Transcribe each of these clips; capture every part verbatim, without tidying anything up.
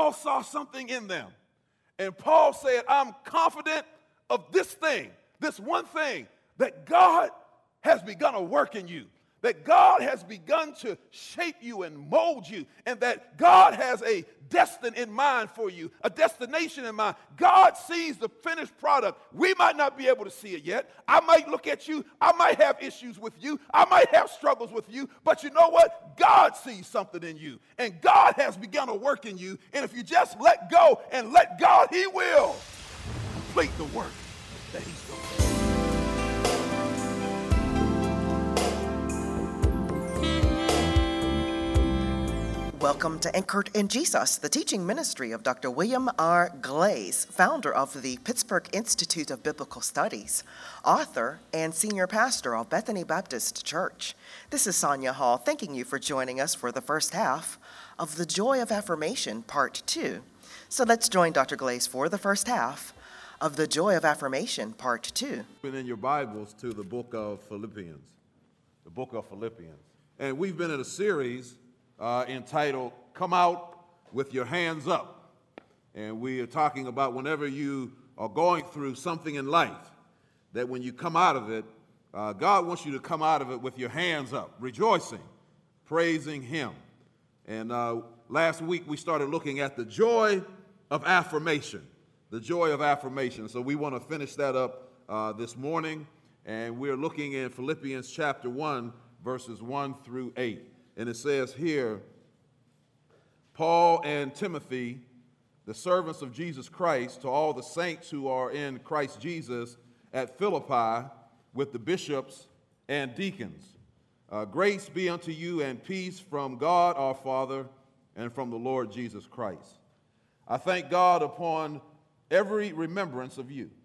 Paul saw something in them. And Paul said, I'm confident of this thing, this one thing, that God has begun a work in you, that God has begun to shape you and mold you, and that God has a destiny in mind for you, a destination in mind. God sees the finished product. We might not be able to see it yet. I might look at you. I might have issues with you. I might have struggles with you. But you know what? God sees something in you, and God has begun a work in you. And if you just let go and let God, he will complete the work that he's doing. Welcome to Anchored in Jesus, the teaching ministry of Doctor William R. Glaze, founder of the Pittsburgh Institute of Biblical Studies, author and senior pastor of Bethany Baptist Church. This is Sonia Hall, thanking you for joining us for the first half of The Joy of Affirmation, Part two. So let's join Doctor Glaze for the first half of The Joy of Affirmation, Part two. Open in your Bibles to the book of Philippians, the book of Philippians. And we've been in a series Uh, entitled, Come Out with Your Hands Up. And we are talking about whenever you are going through something in life, that when you come out of it, uh, God wants you to come out of it with your hands up, rejoicing, praising him. And uh, last week we started looking at the joy of affirmation, the joy of affirmation. So we want to finish that up uh, this morning. And we're looking in Philippians chapter one, verses one through eight. And it says here, Paul and Timothy, the servants of Jesus Christ, to all the saints who are in Christ Jesus at Philippi with the bishops and deacons. Uh, grace be unto you and peace from God our Father and from the Lord Jesus Christ. I thank God upon every remembrance of you,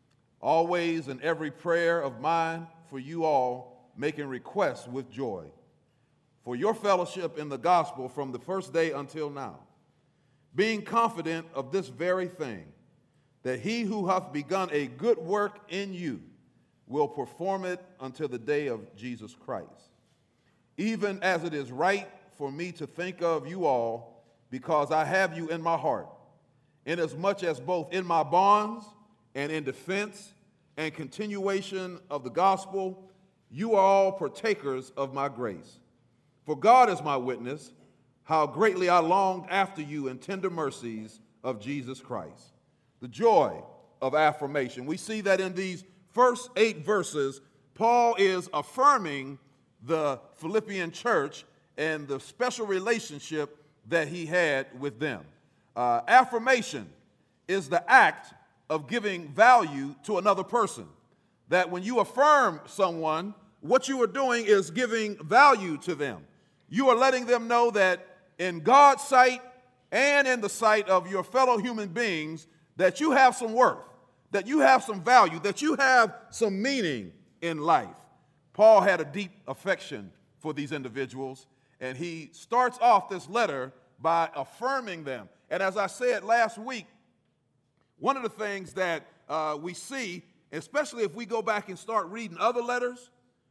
always in every prayer of mine for you all, making requests with joy, for your fellowship in the gospel from the first day until now, being confident of this very thing, that he who hath begun a good work in you will perform it until the day of Jesus Christ. Even as it is right for me to think of you all, because I have you in my heart, inasmuch as both in my bonds and in defense and continuation of the gospel, you are all partakers of my grace. For God is my witness, how greatly I longed after you in tender mercies of Jesus Christ. The joy of affirmation. We see that in these first eight verses, Paul is affirming the Philippian church and the special relationship that he had with them. Uh, affirmation is the act of giving value to another person. That when you affirm someone, what you are doing is giving value to them. You are letting them know that in God's sight and in the sight of your fellow human beings, that you have some worth, that you have some value, that you have some meaning in life. Paul had a deep affection for these individuals, and he starts off this letter by affirming them. And as I said last week, one of the things that uh, we see, especially if we go back and start reading other letters,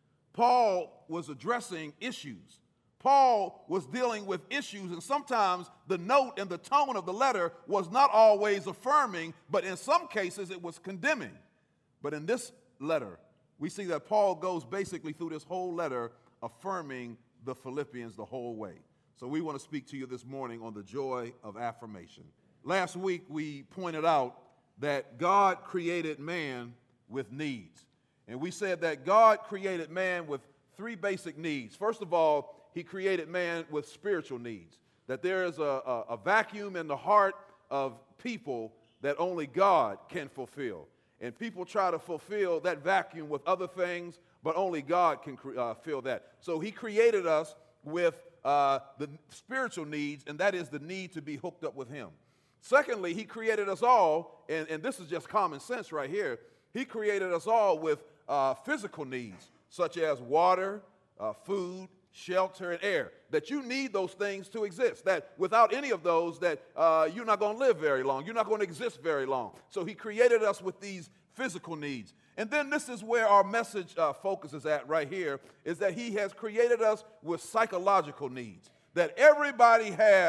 Paul was addressing issues. Paul was dealing with issues, and sometimes the note and the tone of the letter was not always affirming, but in some cases it was condemning. But in this letter, we see that Paul goes basically through this whole letter affirming the Philippians the whole way. So we want to speak to you this morning on the joy of affirmation. Last week we pointed out that God created man with needs. And we said that God created man with three basic needs. First of all, he created man with spiritual needs, that there is a, a, a vacuum in the heart of people that only God can fulfill. And people try to fulfill that vacuum with other things, but only God can uh, fill that. So he created us with uh, the spiritual needs, and that is the need to be hooked up with him. Secondly, he created us all, and, and this is just common sense right here, he created us all with uh, physical needs, such as water, uh, food, shelter, and air, that you need those things to exist, that without any of those, that uh, you're not going to live very long, you're not going to exist very long. So he created us with these physical needs. And then this is where our message uh, focuses at right here, is that he has created us with psychological needs, that everybody has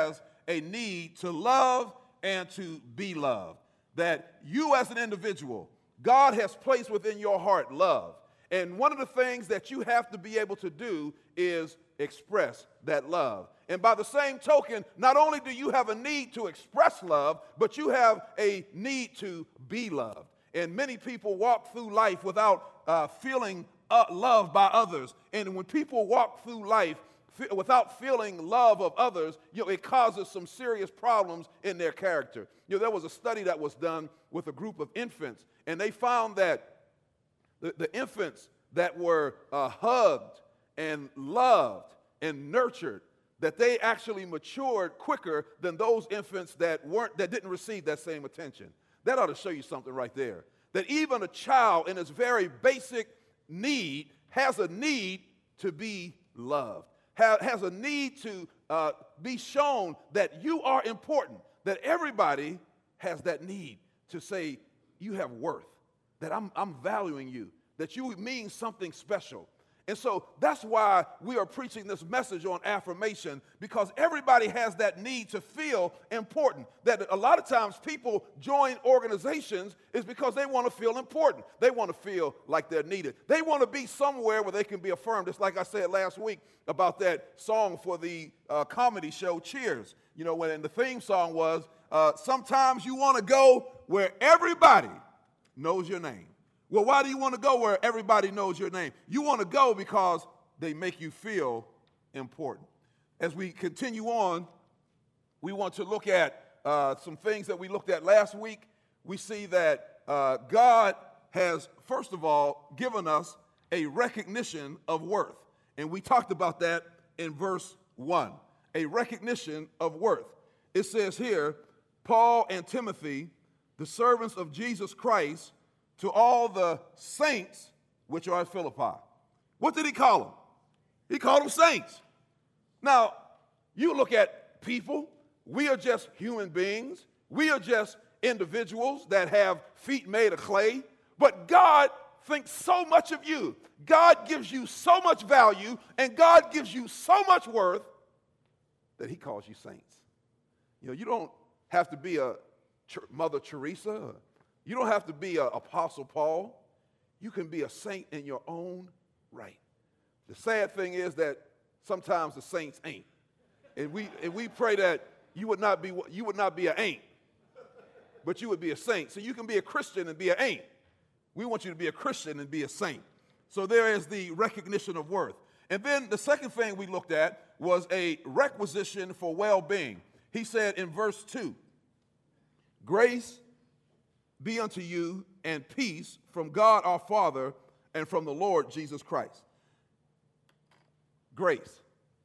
a need to love and to be loved. That you as an individual, God has placed within your heart love. And one of the things that you have to be able to do is express that love. And by the same token, not only do you have a need to express love, but you have a need to be loved. And many people walk through life without uh, feeling uh, loved by others. And when people walk through life f- without feeling love of others, you know, it causes some serious problems in their character. You know, there was a study that was done with a group of infants, and they found that the, the infants that were uh, hugged and loved and nurtured, that they actually matured quicker than those infants that weren't, that didn't receive that same attention. That ought to show you something right there. That even a child in its very basic need has a need to be loved, ha- has a need to uh, be shown that you are important, that everybody has that need to say you have worth, that I'm, I'm valuing you, that you mean something special. And so that's why we are preaching this message on affirmation, because everybody has that need to feel important. That a lot of times people join organizations is because they want to feel important. They want to feel like they're needed. They want to be somewhere where they can be affirmed. Just like I said last week about that song for the uh, comedy show Cheers. You know, when the theme song was, uh, sometimes you want to go where everybody knows your name. Well, why do you want to go where everybody knows your name? You want to go because they make you feel important. As we continue on, we want to look at uh, some things that we looked at last week. We see that uh, God has, first of all, given us a recognition of worth. And we talked about that in verse one, a recognition of worth. It says here, Paul and Timothy, the servants of Jesus Christ, to all the saints which are at Philippi. What did he call them? He called them saints. Now, you look at people, we are just human beings. We are just individuals that have feet made of clay. But God thinks so much of you. God gives you so much value, and God gives you so much worth that he calls you saints. You know, you don't have to be a Mother Teresa. You don't have to be an Apostle Paul. You can be a saint in your own right. The sad thing is that sometimes the saints ain't. And we, and we pray that you would not be, you would not be an ain't, but you would be a saint. So you can be a Christian and be an ain't. We want you to be a Christian and be a saint. So there is the recognition of worth. And then the second thing we looked at was a requisition for well-being. He said in verse two, grace be unto you and peace from God our Father and from the Lord Jesus Christ. Grace.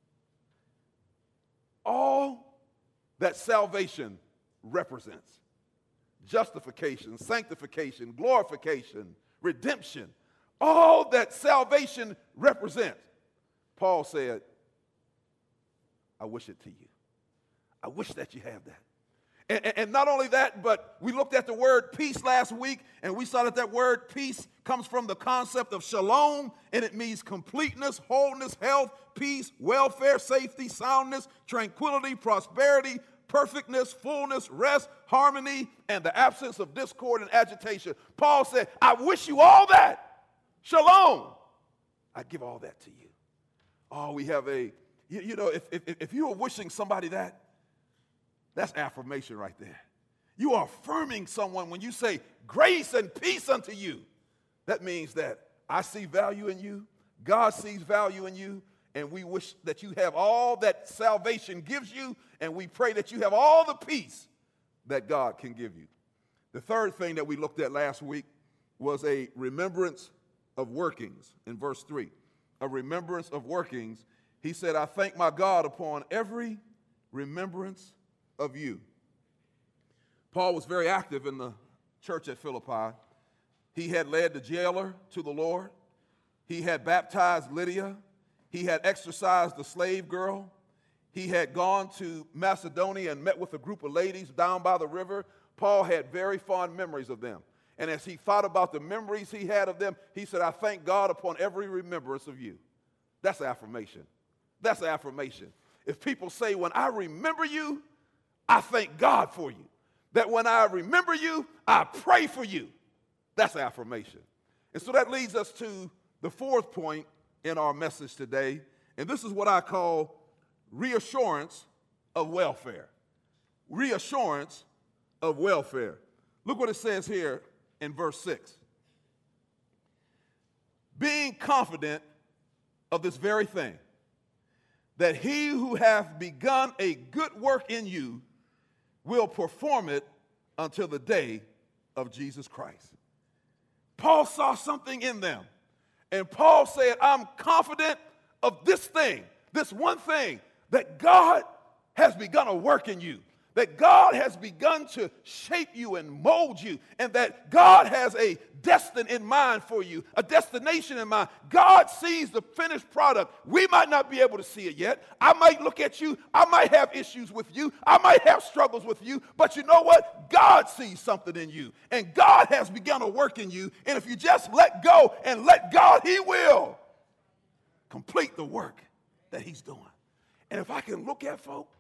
All that salvation represents. Justification, sanctification, glorification, redemption. All that salvation represents. Paul said, I wish it to you. I wish that you have that. And, and not only that, but we looked at the word peace last week, and we saw that that word peace comes from the concept of shalom, and it means completeness, wholeness, health, peace, welfare, safety, soundness, tranquility, prosperity, perfectness, fullness, rest, harmony, and the absence of discord and agitation. Paul said, I wish you all that. Shalom. I give all that to you. Oh, we have a, you, you know, if, if, if you were wishing somebody that, that's affirmation right there. You are affirming someone when you say, grace and peace unto you. That means that I see value in you, God sees value in you, and we wish that you have all that salvation gives you, and we pray that you have all the peace that God can give you. The third thing that we looked at last week was a remembrance of workings in verse three. A remembrance of workings. He said, I thank my God upon every remembrance of you. Paul was very active in the church at Philippi. He had led the jailer to the Lord. He had baptized Lydia. He had exorcised the slave girl. He had gone to Macedonia and met with a group of ladies down by the river. Paul had very fond memories of them. And as he thought about the memories he had of them, he said, I thank God upon every remembrance of you. That's affirmation. That's affirmation. If people say, when I remember you, I thank God for you. That when I remember you, I pray for you. That's affirmation. And so that leads us to the fourth point in our message today. And this is what I call reassurance of welfare. Reassurance of welfare. Look what it says here in verse six. Being confident of this very thing, that he who hath begun a good work in you will perform it until the day of Jesus Christ. Paul saw something in them, and Paul said, I'm confident of this thing, this one thing, that God has begun a work in you, that God has begun to shape you and mold you, and that God has a destiny in mind for you, a destination in mind. God sees the finished product. We might not be able to see it yet. I might look at you. I might have issues with you. I might have struggles with you. But you know what? God sees something in you, and God has begun a work in you. And if you just let go and let God, he will complete the work that he's doing. And if I can look at folk,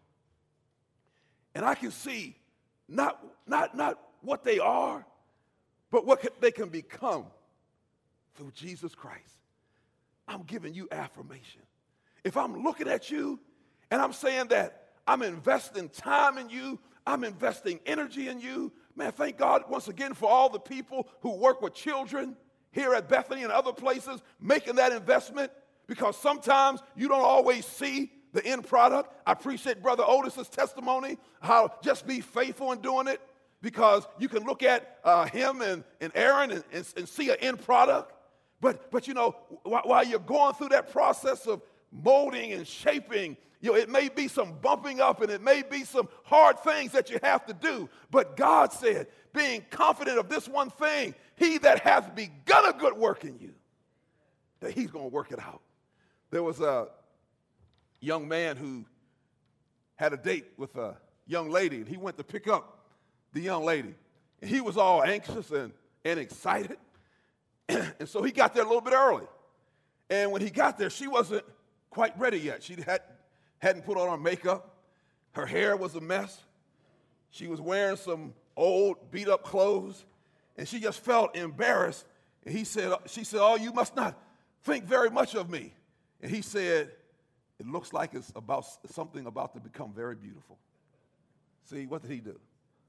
and I can see not, not, not what they are, but what they can become through Jesus Christ, I'm giving you affirmation. If I'm looking at you and I'm saying that I'm investing time in you, I'm investing energy in you, man, thank God once again for all the people who work with children here at Bethany and other places, making that investment, because sometimes you don't always see the end product. I appreciate Brother Otis's testimony, how just be faithful in doing it, because you can look at uh, him and, and Aaron and, and, and see an end product. But, but you know, while, while you're going through that process of molding and shaping, you know, it may be some bumping up and it may be some hard things that you have to do. But God said, being confident of this one thing, he that hath begun a good work in you, that he's going to work it out. There was a young man who had a date with a young lady, and he went to pick up the young lady. And he was all anxious and, and excited. And so he got there a little bit early. And when he got there, she wasn't quite ready yet. She had, hadn't put on her makeup. Her hair was a mess. She was wearing some old, beat-up clothes. And she just felt embarrassed. And he said, she said, oh, you must not think very much of me. And he said, it looks like it's about something about to become very beautiful. See, what did he do?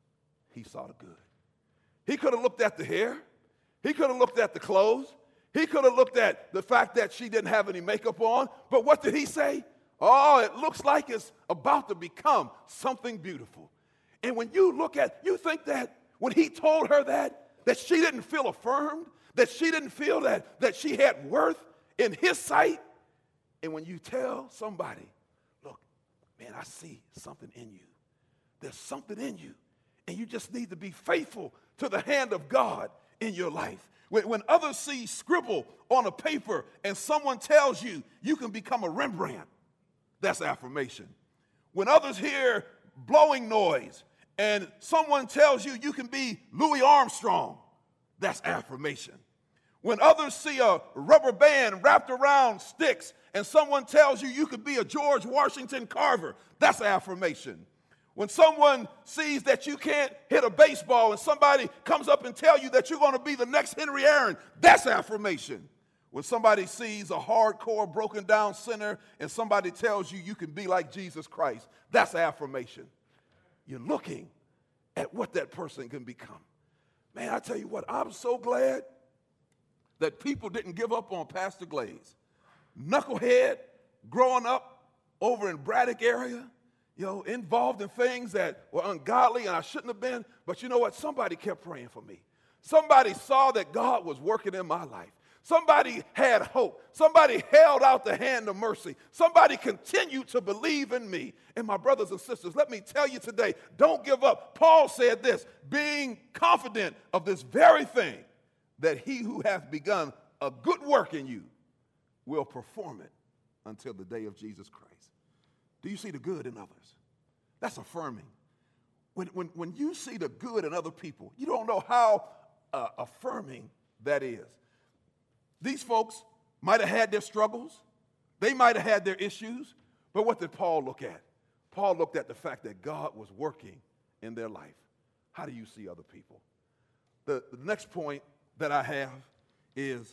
He saw the good. He could have looked at the hair. He could have looked at the clothes. He could have looked at the fact that she didn't have any makeup on. But what did he say? Oh, it looks like it's about to become something beautiful. And when you look at, you think that when he told her that, that she didn't feel affirmed, that she didn't feel that, that she had worth in his sight. And when you tell somebody, look, man, I see something in you. There's something in you. And you just need to be faithful to the hand of God in your life. When, when others see scribble on a paper and someone tells you you can become a Rembrandt, that's affirmation. When others hear blowing noise and someone tells you you can be Louis Armstrong, that's affirmation. When others see a rubber band wrapped around sticks and someone tells you you could be a George Washington Carver, that's affirmation. When someone sees that you can't hit a baseball and somebody comes up and tells you that you're going to be the next Henry Aaron, that's affirmation. When somebody sees a hardcore broken down sinner and somebody tells you you can be like Jesus Christ, that's affirmation. You're looking at what that person can become. Man, I tell you what, I'm so glad that people didn't give up on Pastor Glaze. Knucklehead, growing up over in Braddock area, you know, involved in things that were ungodly and I shouldn't have been. But you know what? Somebody kept praying for me. Somebody saw that God was working in my life. Somebody had hope. Somebody held out the hand of mercy. Somebody continued to believe in me. And my brothers and sisters, let me tell you today, don't give up. Paul said this, being confident of this very thing, that he who hath begun a good work in you will perform it until the day of Jesus Christ. Do you see the good in others? That's affirming. When, when, when you see the good in other people, you don't know how uh, affirming that is. These folks might have had their struggles. They might have had their issues. But what did Paul look at? Paul looked at the fact that God was working in their life. How do you see other people? The, the next point that I have is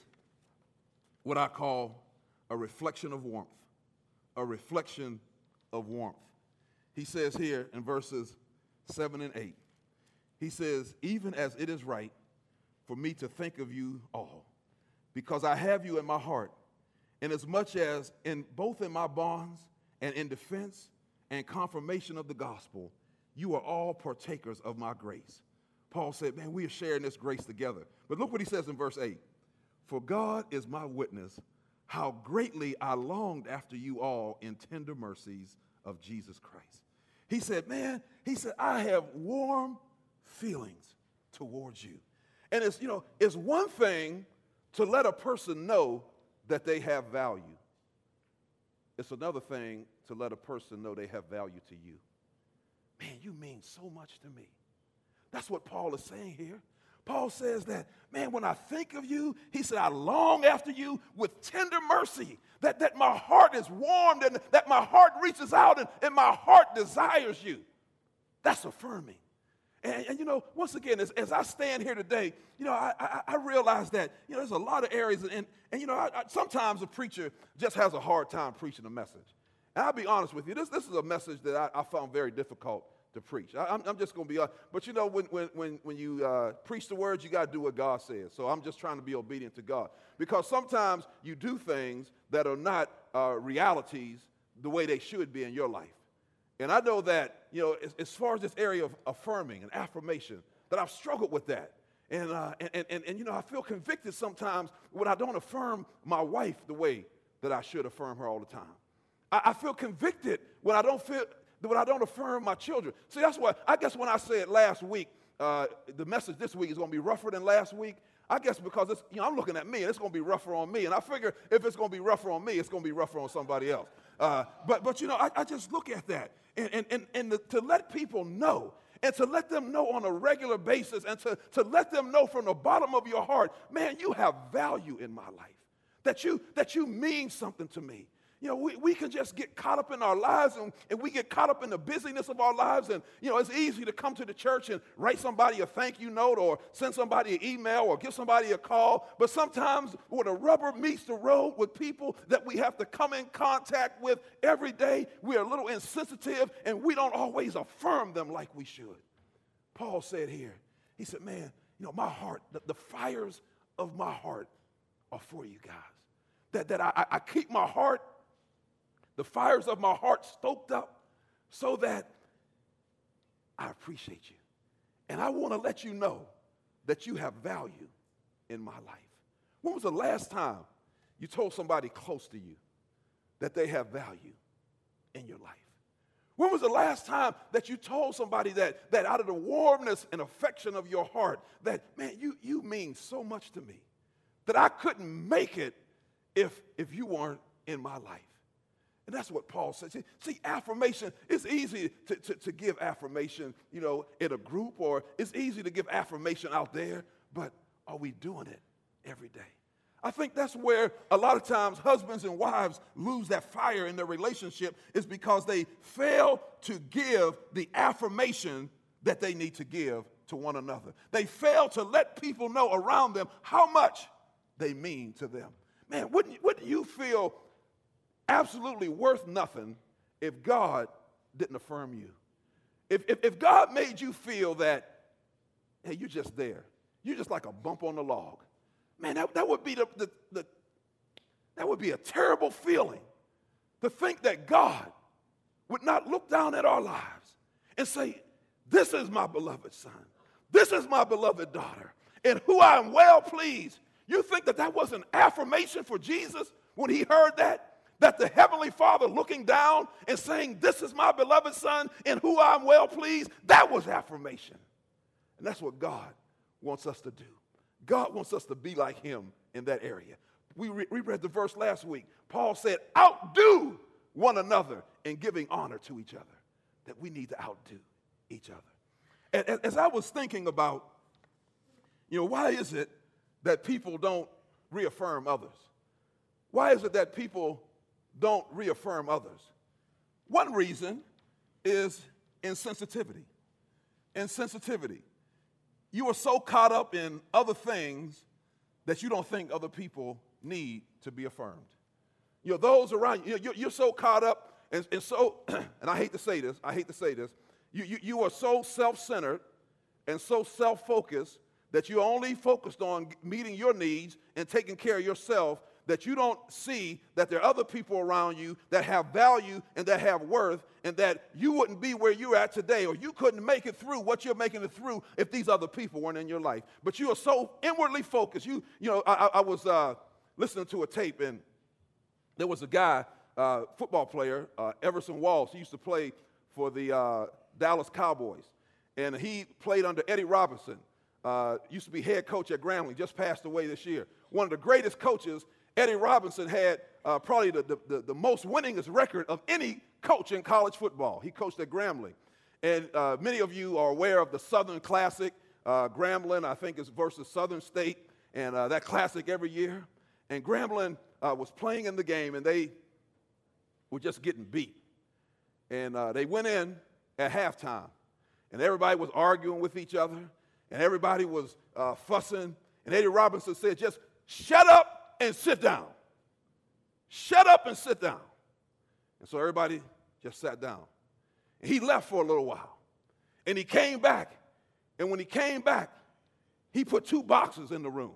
what I call a reflection of warmth. A reflection of warmth. He says here in verses seven and eight, he says, even as it is right for me to think of you all, because I have you in my heart, inasmuch as in both in my bonds and in defense and confirmation of the gospel, you are all partakers of my grace. Paul said, man, we are sharing this grace together. But look what he says in verse eight. For God is my witness, how greatly I longed after you all in tender mercies of Jesus Christ. He said, man, he said, I have warm feelings towards you. And it's, you know, it's one thing to let a person know that they have value. It's another thing to let a person know they have value to you. Man, you mean so much to me. That's what Paul is saying here. Paul says that, man, when I think of you, he said, I long after you with tender mercy, that, that my heart is warmed and that my heart reaches out and, and my heart desires you. That's affirming. And, and you know, once again, as, as I stand here today, you know, I, I, I realize that, you know, there's a lot of areas, and, and you know, I, I, sometimes a preacher just has a hard time preaching a message. And I'll be honest with you, this, this is a message that I, I found very difficult to preach. I, I'm, I'm just going to be honest. But you know, when, when, when, when you uh, preach the word, you got to do what God says. So I'm just trying to be obedient to God. Because sometimes you do things that are not uh, realities the way they should be in your life. And I know that, you know, as, as far as this area of affirming and affirmation, that I've struggled with that. And, uh, and, and, and, you know, I feel convicted sometimes when I don't affirm my wife the way that I should affirm her all the time. I, I feel convicted when I don't feel, when I don't affirm my children. See, that's why, I guess when I said last week, uh, the message this week is going to be rougher than last week, I guess because it's, you know, I'm looking at me and it's going to be rougher on me. And I figure if it's going to be rougher on me, it's going to be rougher on somebody else. Uh, but, but, you know, I, I just look at that. And, and, and, and the, to let people know, and to let them know on a regular basis, and to, to let them know from the bottom of your heart, man, you have value in my life, that you, that you mean something to me. You know, we, we can just get caught up in our lives, and, and we get caught up in the busyness of our lives. And, you know, it's easy to come to the church and write somebody a thank you note or send somebody an email or give somebody a call. But sometimes when the rubber meets the road with people that we have to come in contact with every day, we're a little insensitive and we don't always affirm them like we should. Paul said here, he said, man, you know, my heart, the, the fires of my heart are for you guys. That, that I, I keep my heart, the fires of my heart stoked up so that I appreciate you. And I want to let you know that you have value in my life. When was the last time you told somebody close to you that they have value in your life? When was the last time that you told somebody that, that out of the warmness and affection of your heart, that, man, you, you mean so much to me, that I couldn't make it if, if you weren't in my life? And that's what Paul says. See, see affirmation, it's easy to, to, to give affirmation, you know, in a group, or it's easy to give affirmation out there, but are we doing it every day? I think that's where a lot of times husbands and wives lose that fire in their relationship, is because they fail to give the affirmation that they need to give to one another. They fail to let people know around them how much they mean to them. Man, wouldn't, wouldn't you feel absolutely worth nothing if God didn't affirm you? If, if, if God made you feel that, hey, you're just there. You're just like a bump on the log. Man, that, that would be the, the, the that would be a terrible feeling, to think that God would not look down at our lives and say, this is my beloved son. This is my beloved daughter, in who I am well pleased. You think that that was an affirmation for Jesus when he heard that? That the Heavenly Father looking down and saying, this is my beloved son in who I'm well pleased, that was affirmation. And that's what God wants us to do. God wants us to be like him in that area. We, re- we read the verse last week. Paul said, outdo one another in giving honor to each other. That we need to outdo each other. And as I was thinking about, you know, why is it that people don't reaffirm others? Why is it that people don't reaffirm others? One reason is insensitivity. Insensitivity. You are so caught up in other things that you don't think other people need to be affirmed. You know, those around you, you're, you're so caught up and, and so, and I hate to say this, I hate to say this, you, you, you are so self-centered and so self-focused that you're only focused on meeting your needs and taking care of yourself, that you don't see that there are other people around you that have value and that have worth, and that you wouldn't be where you're at today, or you couldn't make it through what you're making it through if these other people weren't in your life. But you are so inwardly focused. You, you know, I, I was uh, listening to a tape, and there was a guy, uh, football player, uh, Everson Walls. He used to play for the uh, Dallas Cowboys, and he played under Eddie Robinson. Uh, used to be head coach at Grambling, just passed away this year. One of the greatest coaches. Eddie Robinson had uh, probably the, the, the most winningest record of any coach in college football. He coached at Grambling. And uh, many of you are aware of the Southern Classic. Uh, Grambling, I think, is versus Southern State, and uh, that classic every year. And Grambling uh, was playing in the game, and they were just getting beat. And uh, they went in at halftime, and everybody was arguing with each other, and everybody was uh, fussing. And Eddie Robinson said, just shut up and sit down. Shut up and sit down. And so everybody just sat down. And he left for a little while. And he came back. And when he came back, he put two boxes in the room.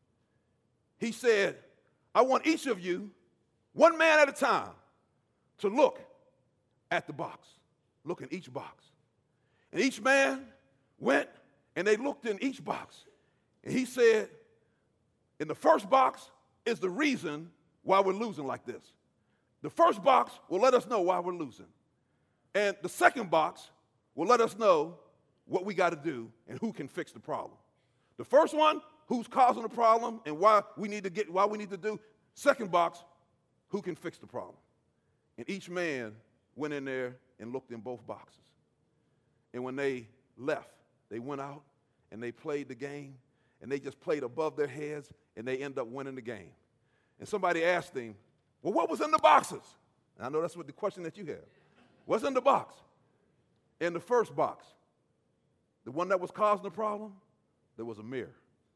He said, I want each of you, one man at a time, to look at the box. Look in each box. And each man went and they looked in each box. And he said, in the first box is the reason why we're losing like this. The first box will let us know why we're losing. And the second box will let us know what we got to do and who can fix the problem. The first one, who's causing the problem and why we need to get, why we need to do. Second box, who can fix the problem. And each man went in there and looked in both boxes. And when they left, they went out and they played the game, and they just played above their heads, and they end up winning the game. And somebody asked him, well, what was in the boxes? And I know that's what the question that you have. What's in the box? In the first box, the one that was causing the problem, there was a mirror.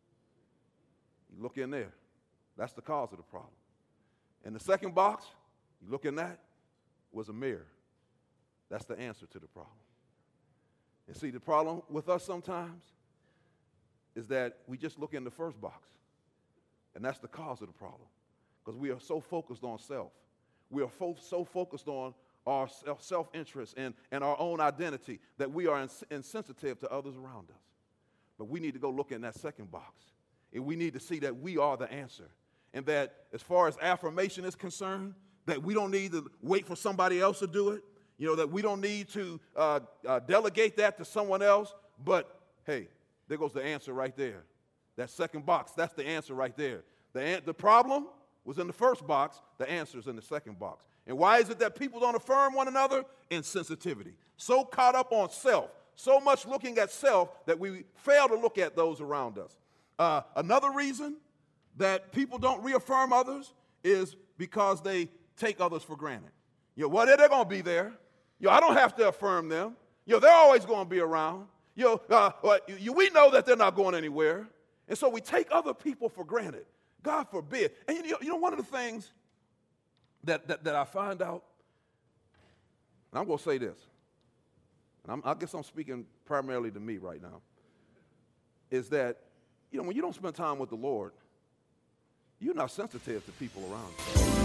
You look in there. That's the cause of the problem. In the second box, you look in that, was a mirror. That's the answer to the problem. And see, the problem with us sometimes is that we just look in the first box, and that's the cause of the problem, because we are so focused on self. We are fo- so focused on our self-interest and, and our own identity that we are ins- insensitive to others around us. But we need to go look in that second box, and we need to see that we are the answer, and that as far as affirmation is concerned, that we don't need to wait for somebody else to do it, you know, that we don't need to uh, uh, delegate that to someone else, but hey, there goes the answer right there. That second box, that's the answer right there. The, an- the problem was in the first box, the answer is in the second box. And why is it that people don't affirm one another? Insensitivity. So caught up on self, so much looking at self that we fail to look at those around us. Uh, another reason that people don't reaffirm others is because they take others for granted. You know, well, they're, they're going to be there. You know, I don't have to affirm them. You know, they're always going to be around. You know, uh, uh, you, we know that they're not going anywhere. And so we take other people for granted. God forbid. And you know, you know one of the things that, that, that I find out, and I'm going to say this, and I'm, I guess I'm speaking primarily to me right now, is that, you know, when you don't spend time with the Lord, you're not sensitive to people around you.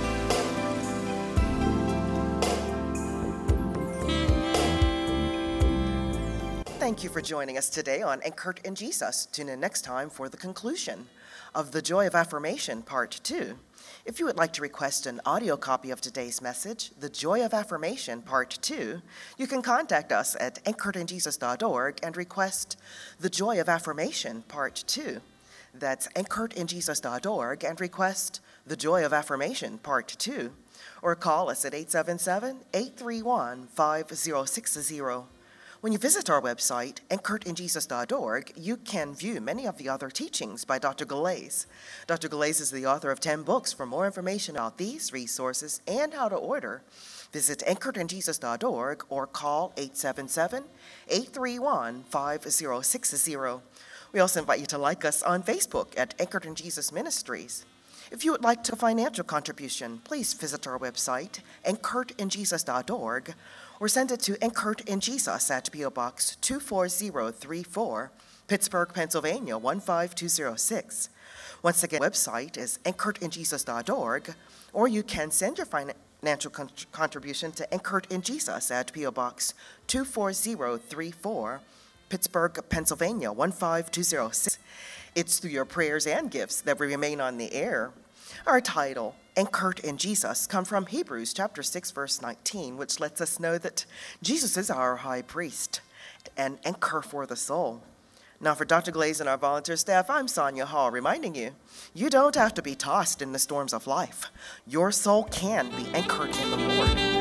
Thank you for joining us today on Anchored in Jesus. Tune in next time for the conclusion of The Joy of Affirmation, Part two. If you would like to request an audio copy of today's message, The Joy of Affirmation, Part two, you can contact us at anchored in jesus dot org and request The Joy of Affirmation, Part two. That's anchored in jesus dot org and request The Joy of Affirmation, Part two. Or call us at eight seven seven, eight three one, five zero six zero. When you visit our website, anchored in jesus dot org, you can view many of the other teachings by Doctor Galais. Doctor Galais is the author of ten books. For more information about these resources and how to order, Visit anchored in jesus dot org or call eight seven seven, eight three one, five zero six zero. We also invite you to like us on Facebook at Anchored in Jesus Ministries. If you would like to financial contribution, please visit our website, anchored in jesus dot org, or send it to Anchored in Jesus at P O Box two four zero three four, Pittsburgh, Pennsylvania one five two zero six. Once again, the website is anchored in jesus dot org, or you can send your financial con- contribution to Anchored in Jesus at P O Box two four zero three four, Pittsburgh, Pennsylvania one five two zero six. It's through your prayers and gifts that we remain on the air. Our title, Anchored in Jesus, come from Hebrews chapter six, verse nineteen, which lets us know that Jesus is our high priest, an anchor for the soul. Now for Doctor Glaze and our volunteer staff, I'm Sonia Hall, reminding you, you don't have to be tossed in the storms of life. Your soul can be anchored in the Lord.